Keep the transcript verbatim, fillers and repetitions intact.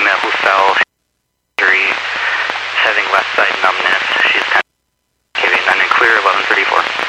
female who fell, injury, having left side numbness. She's kind of giving, and then clear eleven thirty-four.